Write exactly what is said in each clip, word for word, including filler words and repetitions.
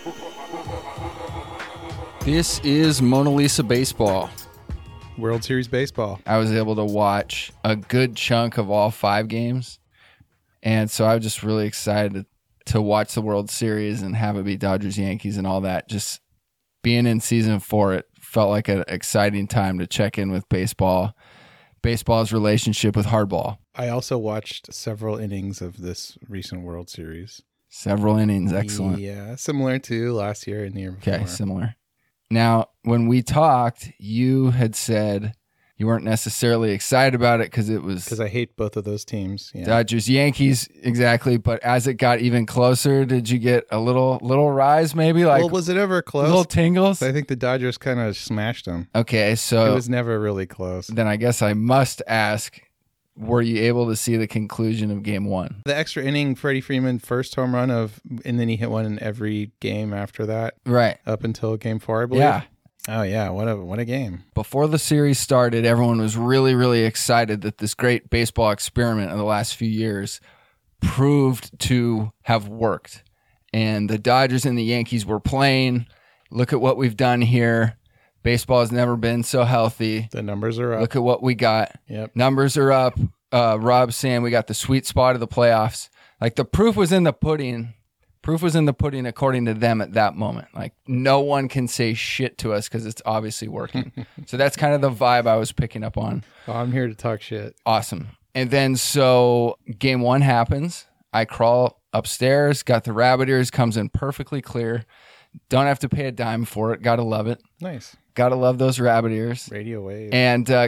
This is Mona Lisa Baseball. World Series Baseball. I was able to watch a good chunk of all five games. And so I was just really excited to watch the World Series and have it be Dodgers, Yankees, and all that. Just being in season four, it felt like an exciting time to check in with baseball, baseball's relationship with hardball. I also watched several innings of this recent World Series. Several innings, excellent. Yeah, similar to last year and the year before. Okay, similar. Now, when we talked, you had said you weren't necessarily excited about it because it was... Because I hate both of those teams. Yeah. Dodgers, Yankees, exactly. But as it got even closer, did you get a little little rise maybe? Like, well, was it ever close? Little tingles? I think the Dodgers kind of smashed them. Okay, so... It was never really close. Then I guess I must ask, were you able to see the conclusion of game one? The extra inning, Freddie Freeman, first home run of, and then he hit one in every game after that. Right. Up until game four, I believe. Yeah. Oh, yeah. What a what a game. Before the series started, everyone was really, really excited that this great baseball experiment of the last few years proved to have worked. And the Dodgers and the Yankees were playing. Look at what we've done here. Baseball has never been so healthy. The numbers are up. Look at what we got. Yep. Numbers are up. Uh, Rob saying we got the sweet spot of the playoffs. Like, the proof was in the pudding. Proof was in the pudding according to them at that moment. Like, no one can say shit to us because it's obviously working. So that's kind of the vibe I was picking up on. Oh, I'm here to talk shit. Awesome. And then so game one happens. I crawl upstairs, got the rabbit ears, comes in perfectly clear. Don't have to pay a dime for it. Gotta love it. Nice. Gotta love those rabbit ears. Radio wave. And uh,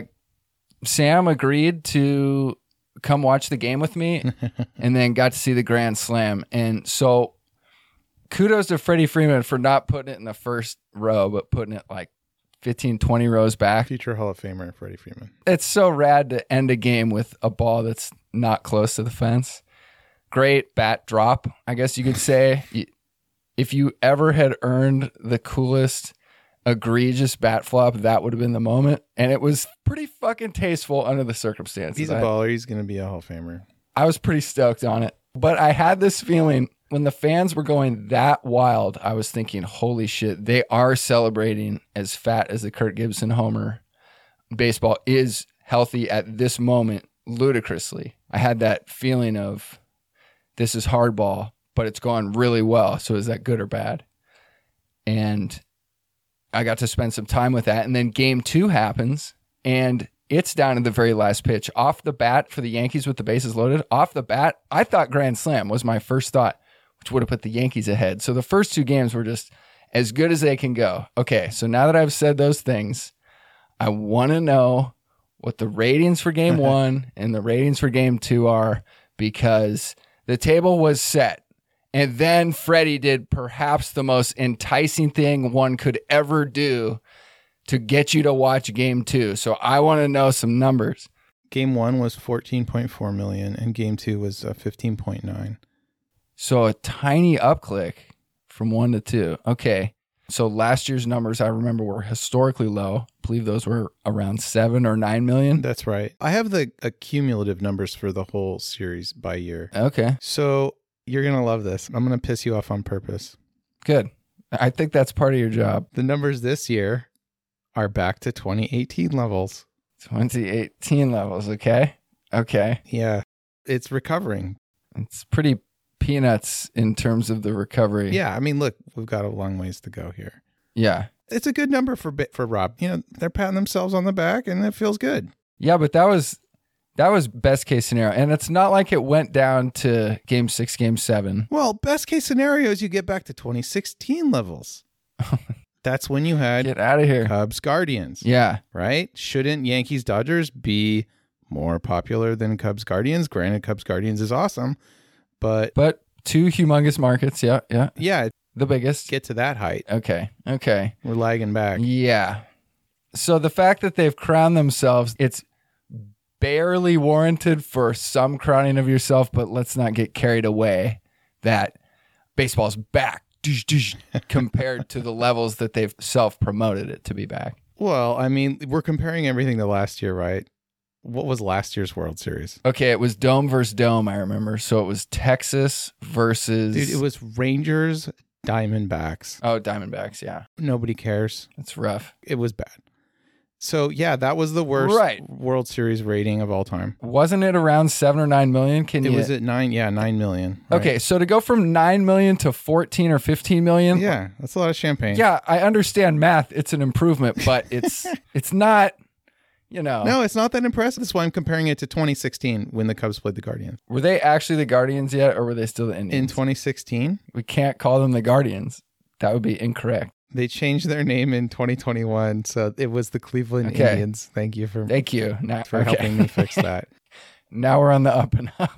Sam agreed to come watch the game with me and then got to see the grand slam. And so kudos to Freddie Freeman for not putting it in the first row, but putting it like fifteen, twenty rows back. Future Hall of Famer, Freddie Freeman. It's so rad to end a game with a ball that's not close to the fence. Great bat drop, I guess you could say. If you ever had earned the coolest, egregious bat flop, that would have been the moment. And it was pretty fucking tasteful under the circumstances. He's a baller. He's going to be a Hall of Famer. I was pretty stoked on it. But I had this feeling when the fans were going that wild, I was thinking, holy shit, they are celebrating as fat as the Kirk Gibson homer. Baseball is healthy at this moment, ludicrously. I had that feeling of this is hardball, but it's gone really well. So is that good or bad? And I got to spend some time with that. And then game two happens, and it's down to the very last pitch. Off the bat for the Yankees with the bases loaded. Off the bat, I thought grand slam was my first thought, which would have put the Yankees ahead. So the first two games were just as good as they can go. Okay, so now that I've said those things, I want to know what the ratings for game one and the ratings for game two are, because the table was set. And then Freddie did perhaps the most enticing thing one could ever do to get you to watch game two. So I want to know some numbers. Game one was fourteen point four million and game two was uh, fifteen point nine. So a tiny upclick from one to two. Okay. So last year's numbers, I remember, were historically low. I believe those were around seven or nine million. That's right. I have the uh, cumulative numbers for the whole series by year. Okay. So you're going to love this. I'm going to piss you off on purpose. Good. I think that's part of your job. The numbers this year are back to twenty eighteen levels. twenty eighteen levels. Okay. Okay. Yeah. It's recovering. It's pretty peanuts in terms of the recovery. Yeah. I mean, look, we've got a long ways to go here. Yeah. It's a good number for for Rob. You know, they're patting themselves on the back and it feels good. Yeah, but that was that was best case scenario. And it's not like it went down to game six, game seven. Well, best case scenario is you get back to twenty sixteen levels. That's when you had Get out of here. Cubs Guardians. Yeah. Right? Shouldn't Yankees Dodgers be more popular than Cubs Guardians? Granted, Cubs Guardians is awesome, but But two humongous markets. Yeah. Yeah. yeah, The biggest. get to that height. Okay. Okay. We're lagging back. Yeah. So the fact that they've crowned themselves, it's barely warranted for some crowning of yourself, but let's not get carried away that baseball's back compared to the levels that they've self-promoted it to be back. Well, I mean, we're comparing everything to last year, right? What was last year's World Series? Okay, it was dome versus dome, I remember. So it was Texas versus... Dude, it was Rangers Diamondbacks. Oh, Diamondbacks. Yeah. Nobody cares. It's rough. It was bad. So, yeah, that was the worst Right. World Series rating of all time. Wasn't it around seven or nine million? Can It you? was at nine, yeah, nine million. Right? Okay, so to go from nine million to fourteen or fifteen million. Yeah, that's a lot of champagne. Yeah, I understand math. It's an improvement, but it's it's not, you know. No, it's not that impressive. That's why I'm comparing it to twenty sixteen when the Cubs played the Guardians. Were they actually the Guardians yet, or were they still the Indians? In twenty sixteen, We can't call them the Guardians. That would be incorrect. they changed their name in twenty twenty-one, so it was the Cleveland Okay. Indians. Thank you for Thank you. Now, for okay. helping me fix that. Now we're on the up and up.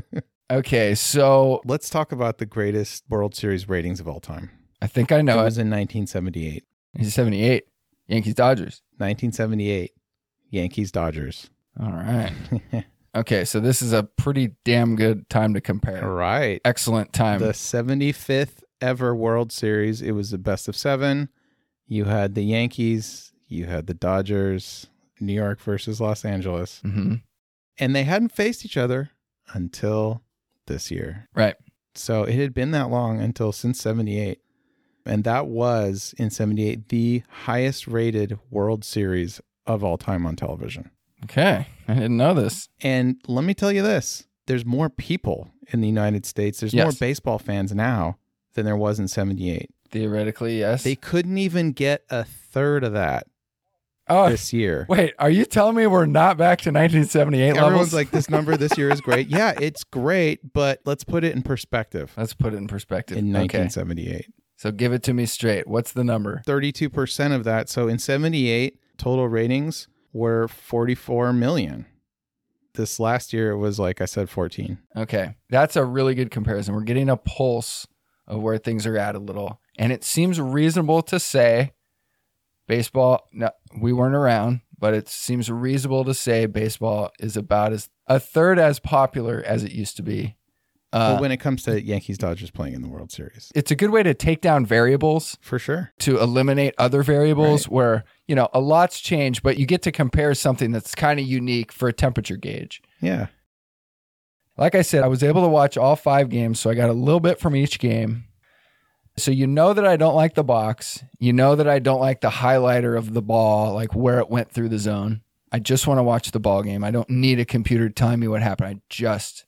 Okay, so Let's talk about the greatest World Series ratings of all time. I think I know it it. was in nineteen seventy-eight. He's seventy-eight. Yankees Dodgers. nineteen seventy-eight, Yankees Dodgers. All right. Okay, so this is a pretty damn good time to compare. Right. Excellent time. The seventy-fifth ever World Series. It was the best of seven. You had the Yankees, you had the Dodgers, New York versus Los Angeles. hmm And they hadn't faced each other until this year. Right. So it had been that long until since seventy-eight. And that was, in seventy-eight, the highest rated World Series of all time on television. Okay. I didn't know this. And let me tell you this. There's more people in the United States. There's Yes. more baseball fans now than there was in seventy-eight. Theoretically, yes. They couldn't even get a third of that oh, this year. wait. Are you telling me we're not back to nineteen seventy-eight Everyone's levels? like, this number this year is great. Yeah, it's great, but let's put it in perspective. Let's put it in perspective. In Okay. nineteen seventy-eight. So give it to me straight. What's the number? thirty-two percent of that. So in seventy-eight, total ratings were forty-four million. This last year, it was, like I said, fourteen. Okay. That's a really good comparison. We're getting a pulse of where things are at a little. And it seems reasonable to say baseball, no, we weren't around, but it seems reasonable to say baseball is about as a third as popular as it used to be. Uh, But when it comes to Yankees Dodgers playing in the World Series, it's a good way to take down variables, for sure. to eliminate other variables Right. where, you know, a lot's changed, but you get to compare something that's kind of unique for a temperature gauge. Yeah. Like I said, I was able to watch all five games, so I got a little bit from each game. So you know that I don't like the box. You know that I don't like the highlighter of the ball, like where it went through the zone. I just want to watch the ball game. I don't need a computer telling me what happened. I just,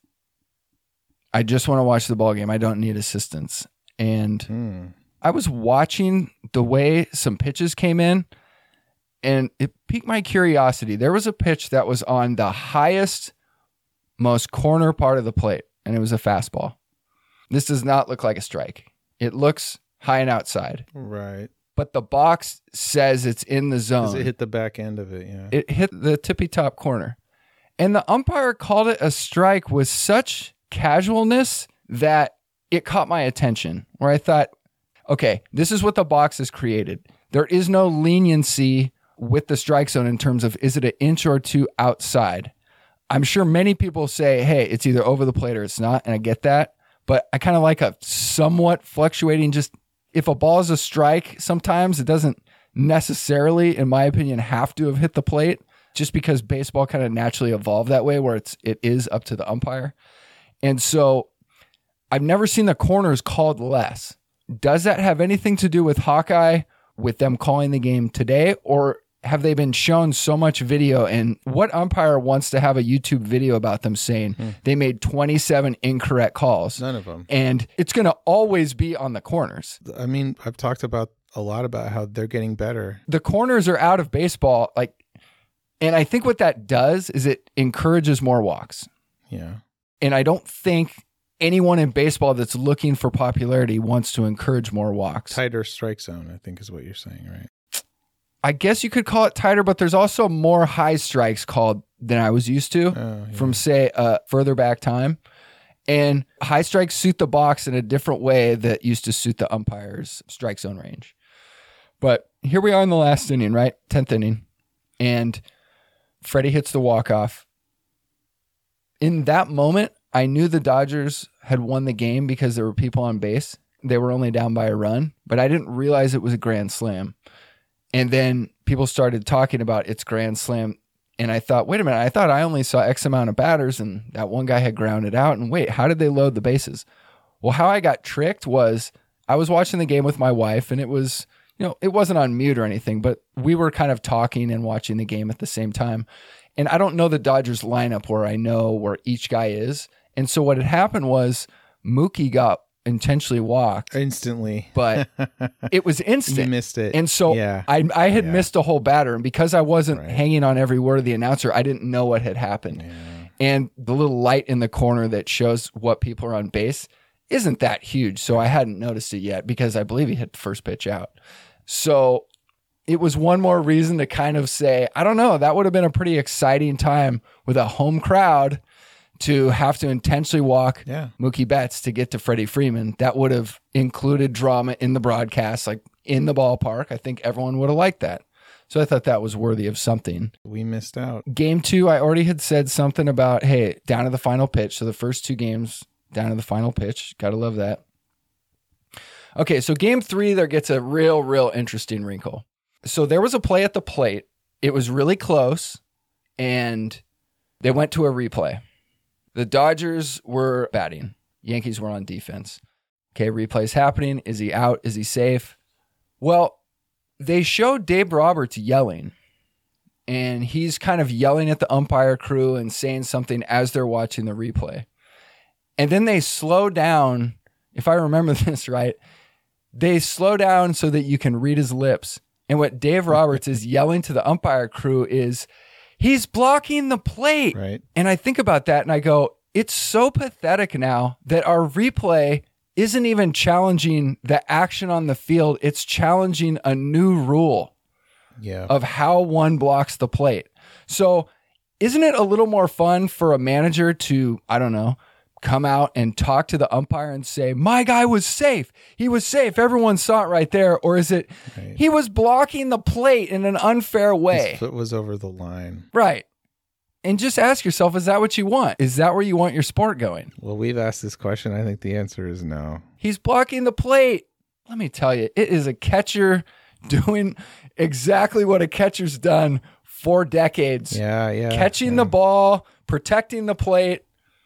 I just want to watch the ball game. I don't need assistance. And Hmm. I was watching the way some pitches came in, and it piqued my curiosity. There was a pitch that was on the highest, most corner part of the plate, and it was a fastball. This does not look like a strike. It looks high and outside, Right. but the box says it's in the Does zone. it hit the back end of it? Yeah. It hit the tippy top corner. And the umpire called it a strike with such casualness that it caught my attention, where I thought, okay, this is what the box has created. There is no leniency with the strike zone in terms of is it an inch or two outside. I'm sure many people say, hey, it's either over the plate or it's not, and I get that. But I kind of like a somewhat fluctuating, just if a ball is a strike, sometimes it doesn't necessarily, in my opinion, have to have hit the plate, just because baseball kind of naturally evolved that way where it's it is up to the umpire. And so I've never seen the corners called less. Does that have anything to do with Hawkeye, with them calling the game today, or have they been shown so much video? And what umpire wants to have a YouTube video about them saying Hmm. they made twenty-seven incorrect calls? None of them. And it's going to always be on the corners. I mean, I've talked about a lot about how they're getting better. The corners are out of baseball. Like, and I think what that does is it encourages more walks. Yeah. And I don't think anyone in baseball that's looking for popularity wants to encourage more walks. Tighter strike zone, I think is what you're saying, right? I guess you could call it tighter, but there's also more high strikes called than I was used to Oh, yeah. from, say, uh, further back time. And high strikes suit the box in a different way that used to suit the umpire's strike zone range. But here we are in the last inning, right? tenth inning. And Freddie hits the walk-off. In that moment, I knew the Dodgers had won the game because there were people on base. They were only down by a run, but I didn't realize it was a grand slam. And then people started talking about its grand slam. And I thought, wait a minute, I thought I only saw X amount of batters and that one guy had grounded out. And wait, how did they load the bases? Well, how I got tricked was I was watching the game with my wife, and it was, you know, it wasn't on mute or anything, but we were kind of talking and watching the game at the same time. And I don't know the Dodgers lineup where I know where each guy is. And so what had happened was Mookie got intentionally walked instantly, but it was instant. You missed it. And so yeah. I I had yeah. missed a whole batter. And because I wasn't right. hanging on every word of the announcer, I didn't know what had happened. Yeah. And the little light in the corner that shows what people are on base isn't that huge. So I hadn't noticed it yet because I believe he hit the first pitch out. So it was one more reason to kind of say, I don't know, that would have been a pretty exciting time with a home crowd to have to intentionally walk yeah. Mookie Betts to get to Freddie Freeman. That would have included drama in the broadcast, like in the ballpark. I think everyone would have liked that. So I thought that was worthy of something. We missed out. Game two, I already had said something about, hey, down to the final pitch. So the first two games, down to the final pitch. Got to love that. Okay, so game three, there gets a real, real interesting wrinkle. So there was a play at the plate. It was really close, and they went to a replay. The Dodgers were batting. Yankees were on defense. Okay, replay's happening. Is he out? Is he safe? Well, they showed Dave Roberts yelling, and he's kind of yelling at the umpire crew and saying something as they're watching the replay. And then they slow down, if I remember this right, they slow down so that you can read his lips. And what Dave Roberts is yelling to the umpire crew is, he's blocking the plate. Right. And I think about that and I go, it's so pathetic now that our replay isn't even challenging the action on the field. It's challenging a new rule yeah. of how one blocks the plate. So isn't it a little more fun for a manager to, I don't know, come out and talk to the umpire and say, my guy was safe. He was safe. Everyone saw it right there. Or is it, right. he was blocking the plate in an unfair way? His foot was over the line. Right. And just ask yourself, is that what you want? Is that where you want your sport going? Well, we've asked this question. I think the answer is no. He's blocking the plate. Let me tell you, it is a catcher doing exactly what a catcher's done for decades. Yeah, yeah. Catching yeah. the ball, protecting the plate.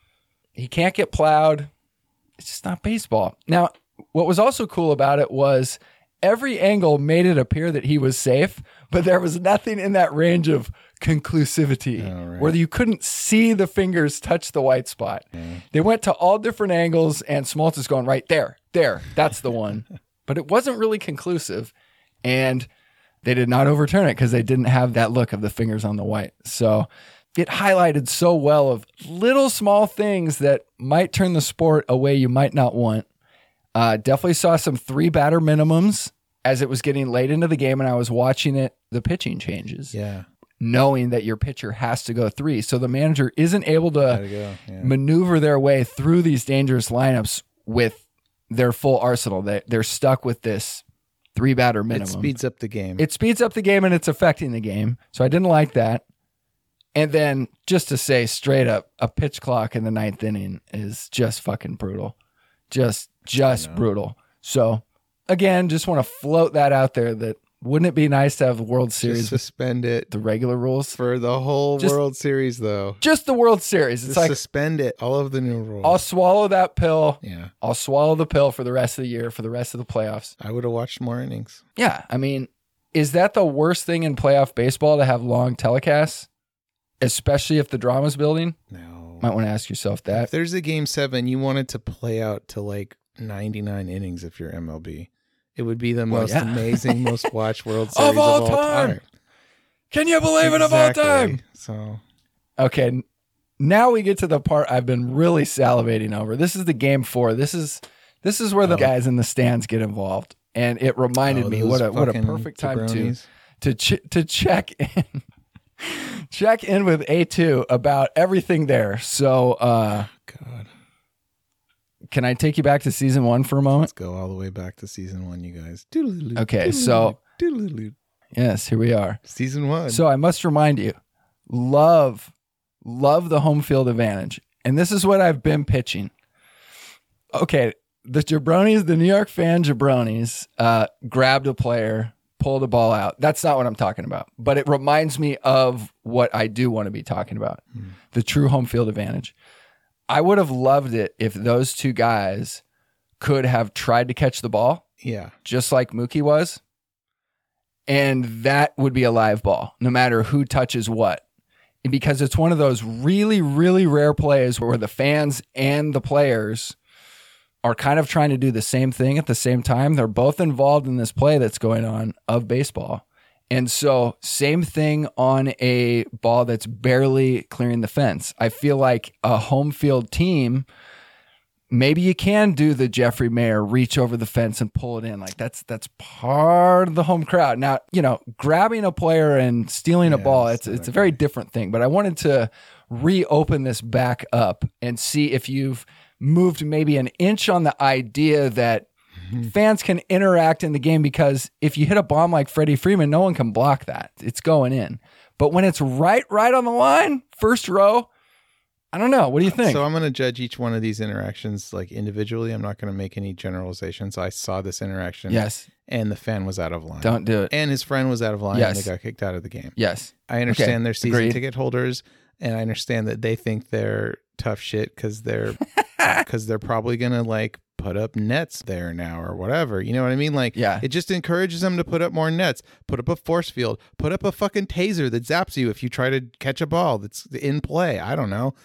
He can't get plowed. It's just not baseball. Now, what was also cool about it was every angle made it appear that he was safe, but there was nothing in that range of conclusivity oh, right. where you couldn't see the fingers touch the white spot. Yeah. They went to all different angles, and Smoltz is going right there, there, that's the one. But it wasn't really conclusive, and they did not overturn it because they didn't have that look of the fingers on the white. So it highlighted so well of little small things that might turn the sport a way you might not want. Uh, definitely saw some three batter minimums as it was getting late into the game and I was watching it, the pitching changes. Yeah. Knowing that your pitcher has to go three. So the manager isn't able to Gotta go. Yeah. maneuver their way through these dangerous lineups with their full arsenal. They, they're stuck with this three batter minimum. It speeds up the game. It speeds up the game and it's affecting the game. So I didn't like that. And then just to say straight up, a pitch clock in the ninth inning is just fucking brutal. Just, just brutal. So again, just want to float that out there that wouldn't it be nice to have the World Series? Just suspend it. The regular rules? For the whole Just, World Series, though. Just the World Series. It's Just like suspend it. All of the new rules. I'll swallow that pill. Yeah. I'll swallow the pill for the rest of the year, for the rest of the playoffs. I would have watched more innings. Yeah. I mean, is that the worst thing in playoff baseball to have long telecasts? Especially if the drama's building? No. Might want to ask yourself that. If there's a game seven, you want it to play out to like ninety-nine innings if you're M L B. It would be the Well, most yeah. amazing, most watched World Series of all, of all time. time. Can you believe it, exactly. of all time? So, okay, now we get to the part I've been really salivating over. This is the game four. This is this is where the oh. guys in the stands get involved, and it reminded oh, me what a what a fucking perfect time jabronis. to to ch- to check in check in with A two about everything there. So, uh, God. Can I take you back to season one for a moment? Let's go all the way back to season one, you guys. Okay, so yes, here we are. Season one. So I must remind you, love, love the home field advantage. And this is what I've been pitching. Okay, the jabronis, the New York fan jabronis, uh, grabbed a player, pulled a ball out. That's not what I'm talking about. But it reminds me of what I do want to be talking about, hmm. the true home field advantage. I would have loved it if those two guys could have tried to catch the ball, Yeah. just like Mookie was. And that would be a live ball, no matter who touches what. Because it's one of those really, really rare plays where the fans and the players are kind of trying to do the same thing at the same time. They're both involved in this play that's going on of baseball. And so same thing on a ball that's barely clearing the fence. I feel like a home field team, maybe you can do the Jeffrey Mayer reach over the fence and pull it in. Like that's that's part of the home crowd. Now, you know, grabbing a player and stealing a Yeah, ball, that's it's it's a okay. very different thing. But I wanted to reopen this back up and see if you've moved maybe an inch on the idea that fans can interact in the game, because if you hit a bomb like Freddie Freeman, no one can block that. It's going in. But when it's right, right on the line, first row, I don't know. What do you think? So I'm going to judge each one of these interactions like individually. I'm not going to make any generalizations. I saw this interaction. Yes. And the fan was out of line. Don't do it. And his friend was out of line Yes. and they got kicked out of the game. Yes. I understand Okay. they're season Agreed. ticket holders, and I understand that they think they're tough shit because they're because they're probably gonna like put up nets there now or whatever. You know what I mean? Like, Yeah. it just encourages them to put up more nets, put up a force field, put up a fucking taser that zaps you if you try to catch a ball that's in play. I don't know.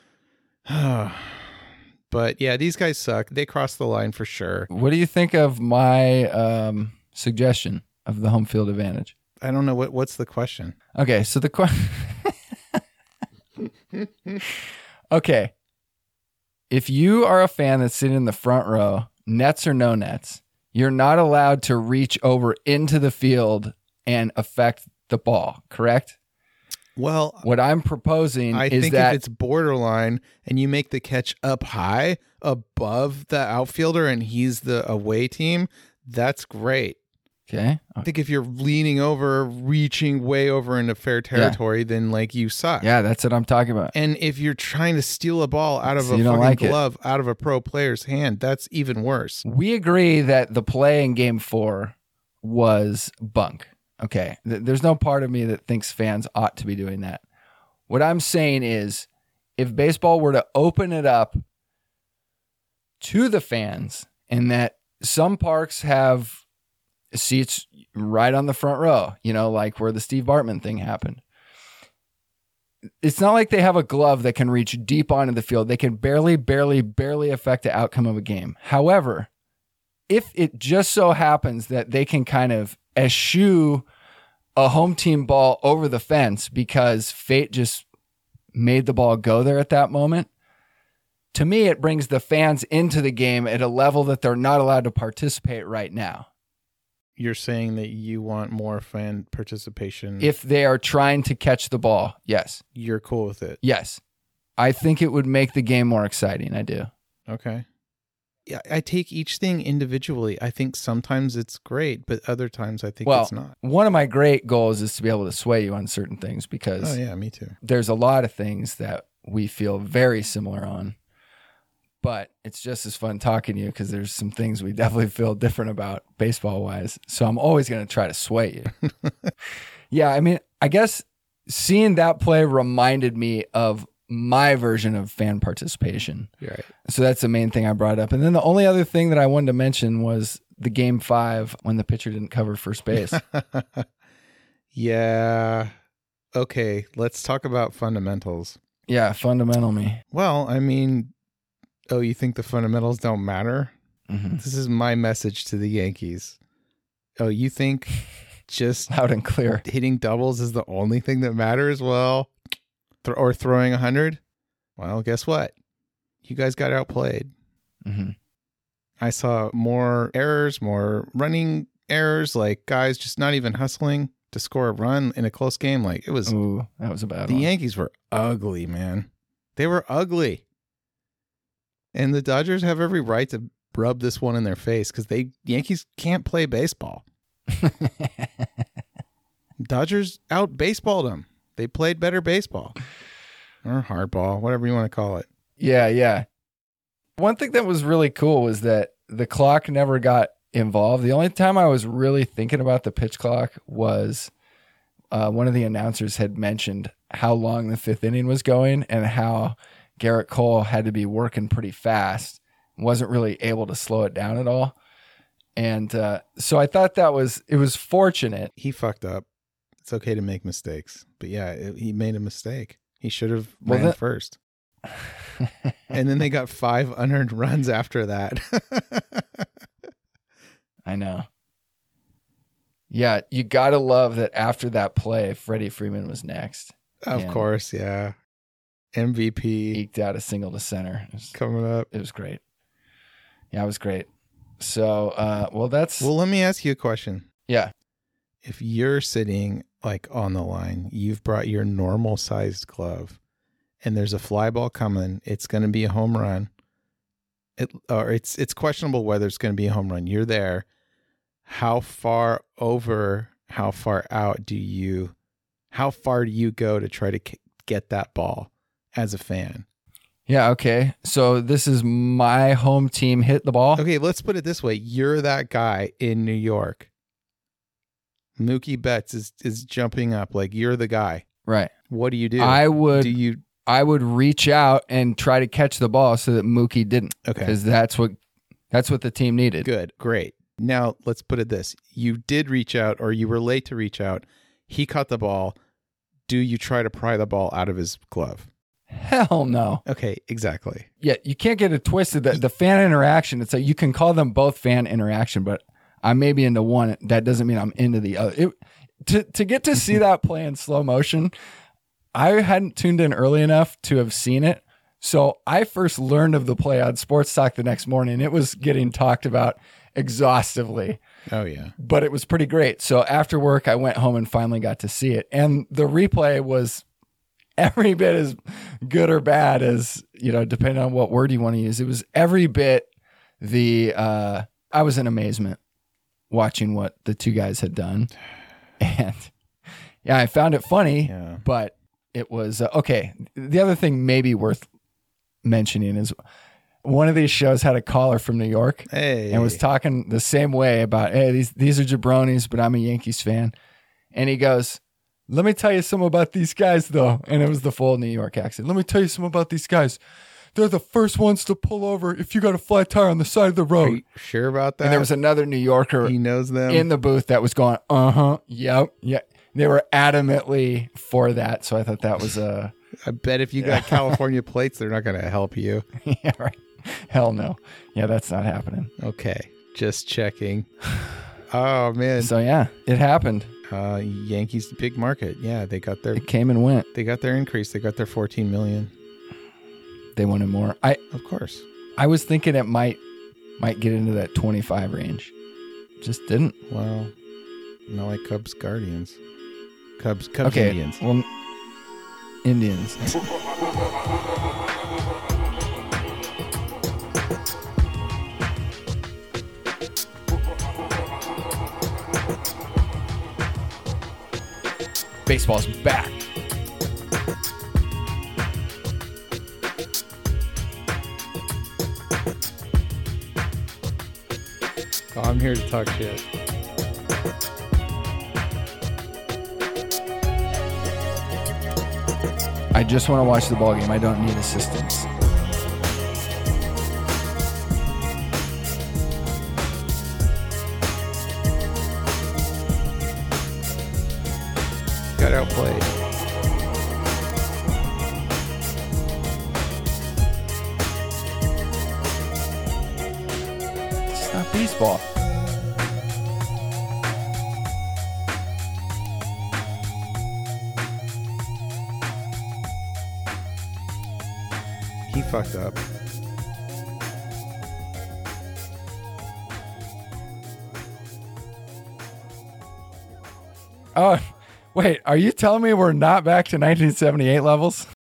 But yeah, these guys suck. They crossed the line for sure. What do you think of my um, suggestion of the home field advantage? I don't know what what's the question. Okay, so the question. Okay, if you are a fan that's sitting in the front row, nets or no nets, you're not allowed to reach over into the field and affect the ball, correct? Well, What I'm proposing I is think that if it's borderline and you make the catch up high above the outfielder and he's the away team, that's great. okay. I think if you're leaning over, reaching way over into fair territory, then like you suck. Yeah, that's what I'm talking about. And if you're trying to steal a ball out of So a you don't fucking like it. glove, out of a pro player's hand, that's even worse. We agree that the play in game four was bunk. Okay. Th- There's no part of me that thinks fans ought to be doing that. What I'm saying is, if baseball were to open it up to the fans, and that some parks have seats right on the front row, you know, like where the Steve Bartman thing happened. It's not like they have a glove that can reach deep onto the field. They can barely, barely, barely affect the outcome of a game. However, if it just so happens that they can kind of eschew a home team ball over the fence because fate just made the ball go there at that moment, to me, it brings the fans into the game at a level that they're not allowed to participate right now. You're saying that you want more fan participation. If they are trying to catch the ball, yes. You're cool with it. Yes. I think it would make the game more exciting. I do. Okay. Yeah, I take each thing individually. I think sometimes it's great, but other times I think Well, it's not. one of my great goals is to be able to sway you on certain things, because Oh, yeah, me too. there's a lot of things that we feel very similar on. But it's just as fun talking to you because there's some things we definitely feel different about baseball wise. So I'm always going to try to sway you. Yeah, I mean, I guess seeing that play reminded me of my version of fan participation. You're right. So that's the main thing I brought up. And then the only other thing that I wanted to mention was the game five when the pitcher didn't cover first base. Yeah. Okay, let's talk about fundamentals. Yeah, fundamental me. Well, I mean, oh, you think the fundamentals don't matter? Mm-hmm. This is my message to the Yankees. Oh, you think just Loud and clear. hitting doubles is the only thing that matters? Well, th- or throwing a hundred? Well, guess what? You guys got outplayed. Mm-hmm. I saw more errors, more running errors, like guys just not even hustling to score a run in a close game. Like it was, Ooh, that was a bad the one. Yankees were ugly, man. They were ugly. And the Dodgers have every right to rub this one in their face because they Yankees can't play baseball. Dodgers out baseballed them. They played better baseball or hardball, whatever you want to call it. Yeah, yeah. One thing that was really cool was that the clock never got involved. The only time I was really thinking about the pitch clock was uh, one of the announcers had mentioned how long the fifth inning was going and how Garrett Cole had to be working pretty fast wasn't really able to slow it down at all. And uh, so I thought that was, it was fortunate. He fucked up. It's okay to make mistakes. But yeah, it, he made a mistake. He should have Well, ran that- first. And then they got five unearned runs after that. I know. Yeah, you got to love that after that play, Freddie Freeman was next. Of And course, yeah. M V P eked out a single to center. It was, coming up. it was great. Yeah, it was great. So, uh, well, that's, Well, let me ask you a question. yeah. If you're sitting like on the line, you've brought your normal sized glove, and there's a fly ball coming, it's going to be a home run. It or it's it's questionable whether it's going to be a home run. You're there. How far over, how far out do you, how far do you go to try to k- get that ball as a fan? Yeah, okay. So this is my home team hit the ball. Okay, let's put it this way. You're that guy in New York. Mookie Betts is, is jumping up like you're the guy. Right. What do you do? I would do you I would reach out and try to catch the ball so that Mookie didn't. Okay. Because that's what that's what the team needed. Good, great. Now let's put it this. You did reach out or you were late to reach out. He caught the ball. Do you try to pry the ball out of his glove? Hell no. Okay, exactly. Yeah, you can't get it twisted. The, the fan interaction, it's like you can call them both fan interaction, but I may be into one. That doesn't mean I'm into the other. It, to to get to see that play in slow motion, I hadn't tuned in early enough to have seen it. So I first learned of the play on Sports Talk the next morning. It was getting talked about exhaustively, Oh yeah. but it was pretty great. So after work, I went home and finally got to see it. And the replay was every bit as good or bad as, you know, depending on what word you want to use. It was every bit the, uh, I was in amazement watching what the two guys had done. And yeah, I found it funny, Yeah. but it was, uh, okay. The other thing maybe worth mentioning is one of these shows had a caller from New York Hey. and was talking the same way about, hey, these, these are jabronis, but I'm a Yankees fan. And he goes, let me tell you something about these guys, though. And it was the full New York accent. Let me tell you something about these guys. They're the first ones to pull over if you got a flat tire on the side of the Are road. you sure about that? And there was another New Yorker he knows them. in the booth that was going, uh-huh, yep, yeah. They were adamantly for that. So I thought that was a, I bet if you got California plates, they're not going to help you. yeah, right. Hell no. Yeah, that's not happening. Okay, just checking. Oh man, So yeah, it happened. uh, Yankees big market. Yeah, they got their It came and went. they got their increase. They got their fourteen million. They wanted more. I, Of course. I was thinking it might might get into that twenty-five range. Just didn't. Well, not like Cubs Guardians. Cubs Cubs Okay. Indians. Well, Indians. Baseball's back. Oh, I'm here to talk shit. I just want to watch the ball game. I don't need assistance. Got outplayed. It's not baseball. He fucked up. Oh, wait. Are you telling me we're not back to nineteen seventy-eight levels?